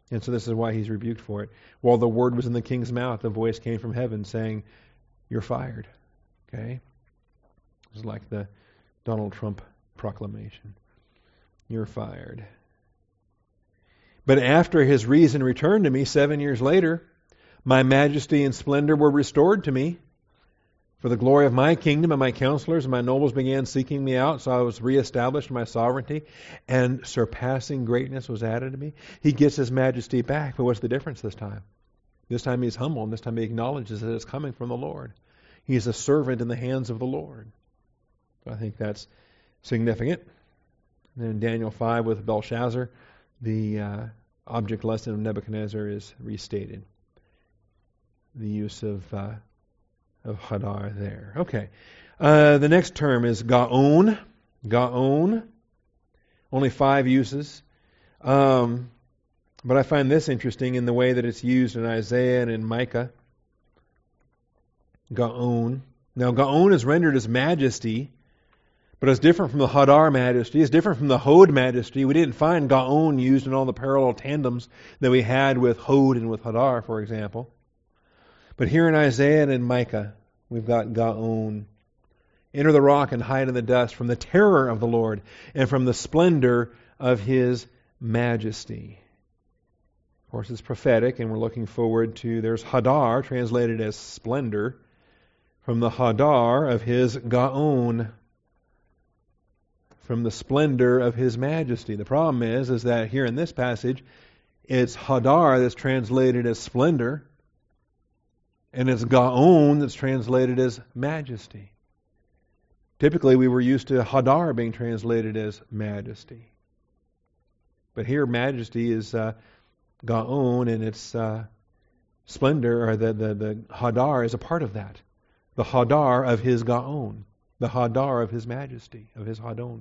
And so this is why he's rebuked for it. While the word was in the king's mouth, the voice came from heaven saying, "You're fired." Okay? It's like the Donald Trump proclamation. You're fired. But after his reason returned to me 7 years later, my majesty and splendor were restored to me. For the glory of my kingdom, and my counselors and my nobles began seeking me out, so I was reestablished in my sovereignty, and surpassing greatness was added to me. He gets his majesty back, but what's the difference this time? This time he's humble, and this time he acknowledges that it's coming from the Lord. He's a servant in the hands of the Lord. So I think that's significant. And then Daniel 5 with Belshazzar, the object lesson of Nebuchadnezzar is restated. The use of Hadar there. Okay. The next term is Gaon. Gaon. Only 5 uses. But I find this interesting in the way that it's used in Isaiah and in Micah. Gaon. Now, Gaon is rendered as majesty, but it's different from the Hadar majesty. It's different from the Hod majesty. We didn't find Gaon used in all the parallel tandems that we had with Hod and with Hadar, for example. But here in Isaiah and in Micah, we've got Gaon. Enter the rock and hide in the dust from the terror of the Lord and from the splendor of His majesty. Of course, it's prophetic, and we're looking forward to, there's Hadar, translated as splendor, from the Hadar of His Gaon, from the splendor of His majesty. The problem is that here in this passage, it's Hadar that's translated as splendor, and it's Gaon that's translated as majesty. Typically, we were used to Hadar being translated as majesty. But here, majesty is Gaon, and its splendor, or the Hadar, is a part of that. The Hadar of His Gaon. The Hadar of His majesty, of His Hadon.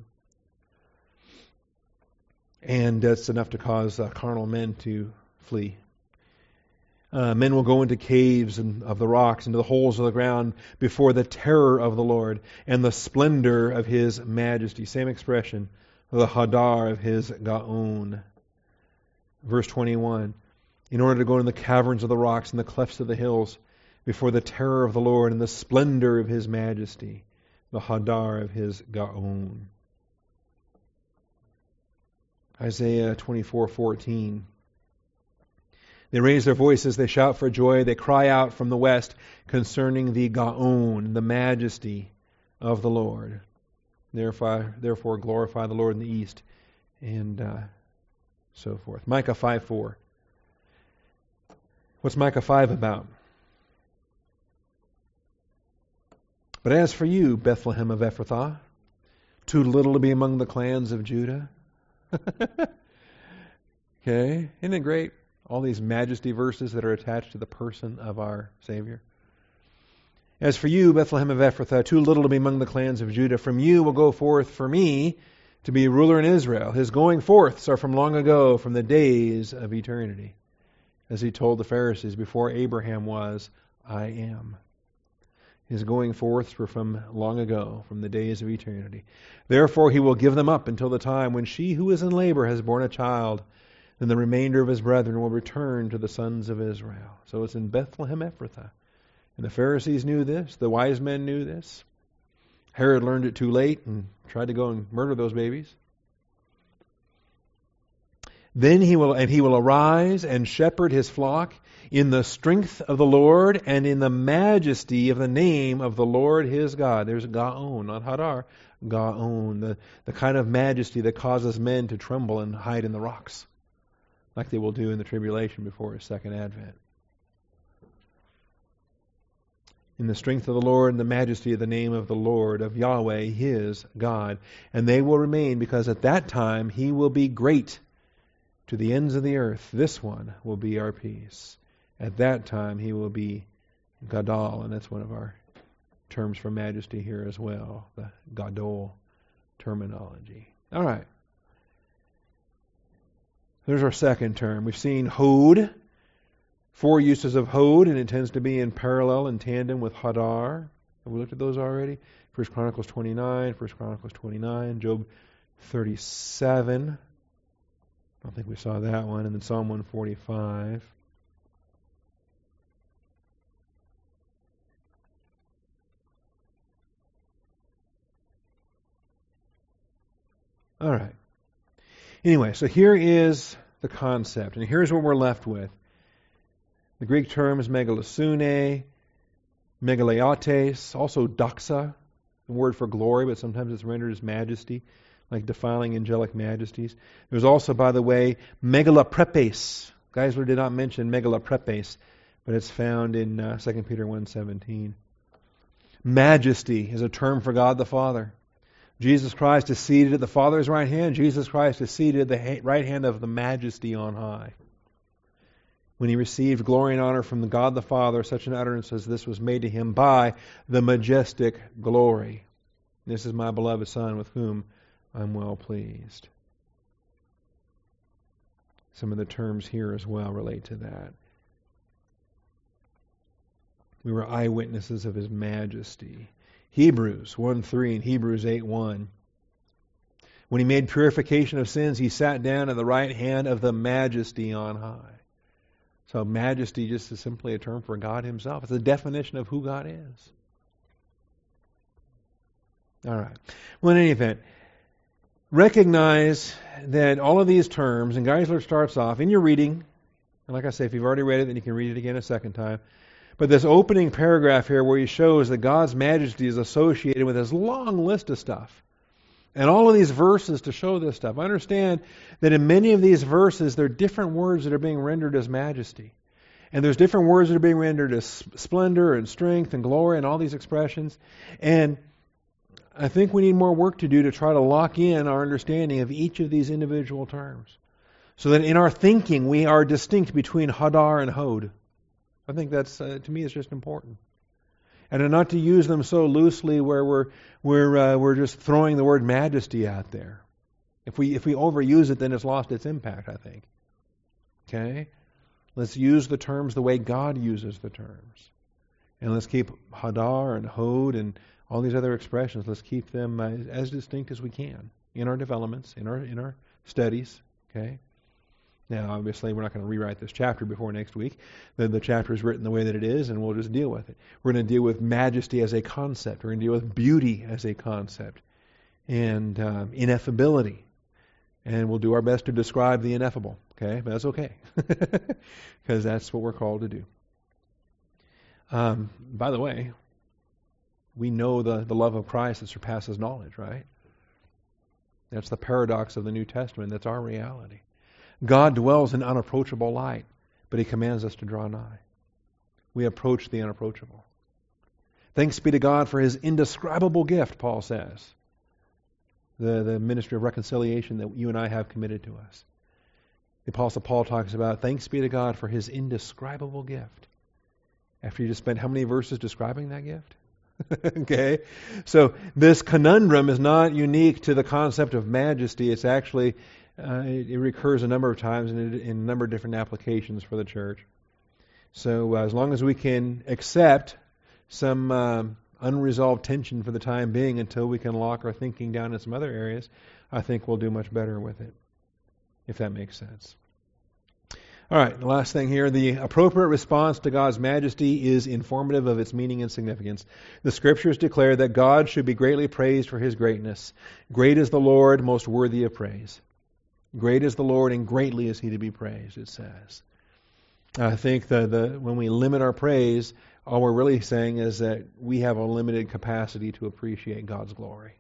And that's enough to cause carnal men to flee. Men will go into caves of the rocks, into the holes of the ground, before the terror of the Lord and the splendor of His majesty. Same expression, the Hadar of His Gaon. Verse 21, in order to go into the caverns of the rocks and the clefts of the hills, before the terror of the Lord and the splendor of His majesty, the Hadar of His Gaon. Isaiah 24:14. They raise their voices, they shout for joy, they cry out from the west concerning the Gaon, the majesty of the Lord. Therefore glorify the Lord in the east, and so forth. Micah 5:4. What's Micah 5 about? But as for you, Bethlehem of Ephrathah, too little to be among the clans of Judah. Okay, isn't it great? All these majesty verses that are attached to the person of our Savior. As for you, Bethlehem of Ephrathah, too little to be among the clans of Judah, from you will go forth for me to be a ruler in Israel. His going forths are from long ago, from the days of eternity. As He told the Pharisees, before Abraham was, I am. His going forths were from long ago, from the days of eternity. Therefore He will give them up until the time when she who is in labor has borne a child. Then the remainder of His brethren will return to the sons of Israel. So it's in Bethlehem Ephrathah. And the Pharisees knew this. The wise men knew this. Herod learned it too late and tried to go and murder those babies. Then he will arise and shepherd His flock in the strength of the Lord and in the majesty of the name of the Lord his God. There's Gaon, not Hadar. Gaon, the kind of majesty that causes men to tremble and hide in the rocks, like they will do in the tribulation before His second advent. In the strength of the Lord and the majesty of the name of the Lord, of Yahweh, His God. And they will remain, because at that time He will be great to the ends of the earth. This one will be our peace. At that time He will be Gadol, and that's one of our terms for majesty here as well, the Gadol terminology. All right. There's our second term. We've seen Hod, 4 uses of Hod, and it tends to be in parallel and tandem with Hadar. Have we looked at those already? 1 Chronicles 29, 1 Chronicles 29, Job 37. I don't think we saw that one. And then Psalm 145. All right. Anyway, so here is the concept, and here's what we're left with. The Greek term is megalosune, megaleotes, also doxa, the word for glory, but sometimes it's rendered as majesty, like defiling angelic majesties. There's also, by the way, megalaprepes. Geisler did not mention megalaprepes, but it's found in 2 Peter 1:17. Majesty is a term for God the Father. Jesus Christ is seated at the Father's right hand. Jesus Christ is seated at the right hand of the Majesty on high. When he received glory and honor from the God the Father, such an utterance as this was made to him by the majestic glory. This is my beloved Son with whom I'm well pleased. Some of the terms here as well relate to that. We were eyewitnesses of his majesty. Hebrews 1:3 and Hebrews 8:1. When he made purification of sins, he sat down at the right hand of the Majesty on high. So majesty just is simply a term for God himself. It's a definition of who God is. All right. Well, in any event, recognize that all of these terms, and Geisler starts off in your reading, and like I say, if you've already read it, then you can read it again a second time. But this opening paragraph here where he shows that God's majesty is associated with this long list of stuff. And all of these verses to show this stuff. Understand that in many of these verses there are different words that are being rendered as majesty. And there's different words that are being rendered as splendor and strength and glory and all these expressions. And I think we need more work to do to try to lock in our understanding of each of these individual terms. So that in our thinking we are distinct between Hadar and Hod. I think that's, to me, it's just important. And not to use them so loosely where we're just throwing the word majesty out there. If we overuse it, then it's lost its impact, I think. Okay? Let's use the terms the way God uses the terms. And let's keep Hadar and Hod and all these other expressions, let's keep them as distinct as we can in our developments, in our studies. Okay? Now, obviously, we're not going to rewrite this chapter before next week. The chapter is written the way that it is, and we'll just deal with it. We're going to deal with majesty as a concept. We're going to deal with beauty as a concept. And ineffability. And we'll do our best to describe the ineffable. Okay? But that's okay. Because that's what we're called to do. By the way, we know the love of Christ that surpasses knowledge, right? That's the paradox of the New Testament. That's our reality. God dwells in unapproachable light, but he commands us to draw nigh. We approach the unapproachable. Thanks be to God for his indescribable gift, Paul says. The ministry of reconciliation that you and I have committed to us. The Apostle Paul talks about, thanks be to God for his indescribable gift. After you just spent how many verses describing that gift? Okay? So this conundrum is not unique to the concept of majesty. It's actually... it recurs a number of times in a number of different applications for the church. So as long as we can accept some unresolved tension for the time being until we can lock our thinking down in some other areas, I think we'll do much better with it, if that makes sense. All right, the last thing here, the appropriate response to God's majesty is informative of its meaning and significance. The Scriptures declare that God should be greatly praised for his greatness. Great is the Lord, most worthy of praise. Great is the Lord, and greatly is he to be praised, it says. I think that when we limit our praise, all we're really saying is that we have a limited capacity to appreciate God's glory.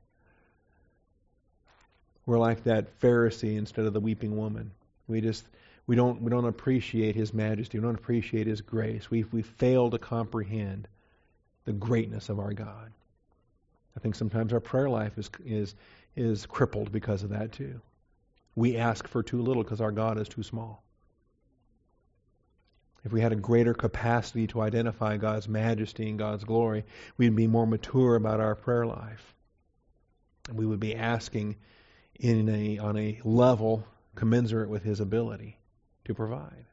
We're like that Pharisee instead of the weeping woman. We don't appreciate his majesty. We don't appreciate his grace. We fail to comprehend the greatness of our God. I think sometimes our prayer life is crippled because of that too. We ask for too little because our God is too small. If we had a greater capacity to identify God's majesty and God's glory, we'd be more mature about our prayer life. And we would be asking on a level commensurate with his ability to provide.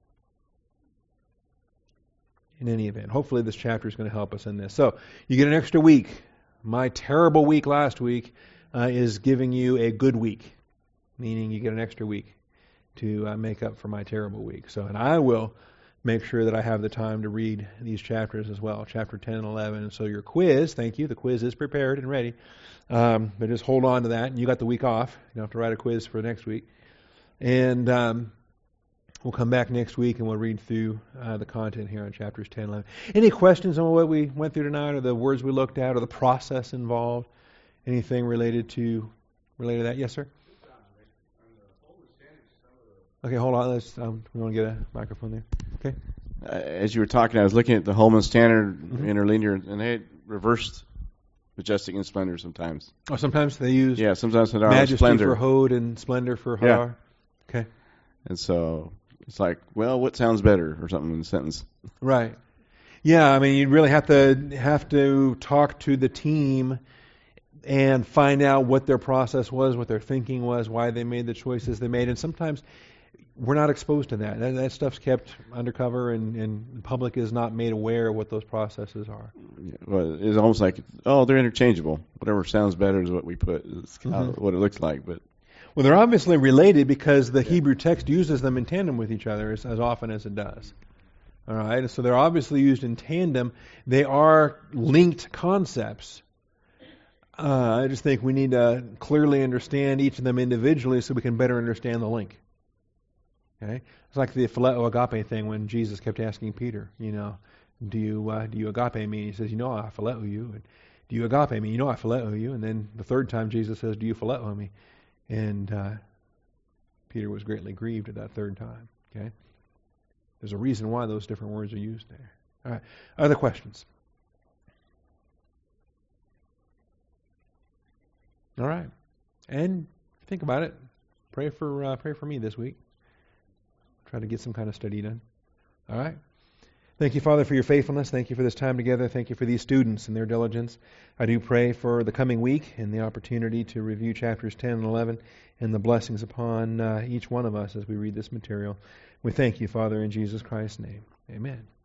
In any event, hopefully this chapter is going to help us in this. So, you get an extra week. My terrible week last week is giving you a good week. Meaning you get an extra week. to make up for my terrible week. So, and I will make sure that I have the time to read these chapters as well, chapter 10 and 11. And so your quiz, thank you, the quiz is prepared and ready. But just hold on to that. And you got the week off. You don't have to write a quiz for next week. And we'll come back next week and we'll read through the content here on chapters 10 and 11. Any questions on what we went through tonight, or the words we looked at, or the process involved? Anything related to that? Yes, sir? Okay, hold on. We want to get a microphone there. Okay. As you were talking, I was looking at the Holman Standard interlinear, and they had reversed majestic and splendor sometimes. Oh, sometimes they use sometimes majesty splendor for Hod and splendor for Har. Yeah. Okay. And so it's like, well, what sounds better or something in the sentence? Right. Yeah, I mean, you really have to talk to the team and find out what their process was, what their thinking was, why they made the choices they made. And sometimes we're not exposed to that. That stuff's kept undercover, and the public is not made aware of what those processes are. Yeah, well, it's almost like, they're interchangeable. Whatever sounds better is what we put. It's kind of what it looks like. But well, they're obviously related because the Hebrew text uses them in tandem with each other as often as it does. All right, so they're obviously used in tandem. They are linked concepts. I just think we need to clearly understand each of them individually so we can better understand the link. Okay, it's like the phileo agape thing when Jesus kept asking Peter, do you agape me? And he says, I phileo you. And do you agape me? I phileo you. And then the third time Jesus says, do you phileo me? And Peter was greatly grieved at that third time. Okay, there's a reason why those different words are used there. All right, other questions? All right, and think about it. Pray for me this week. Try to get some kind of study done. All right. Thank you, Father, for your faithfulness. Thank you for this time together. Thank you for these students and their diligence. I do pray for the coming week and the opportunity to review chapters 10 and 11 and the blessings upon each one of us as we read this material. We thank you, Father, in Jesus Christ's name. Amen.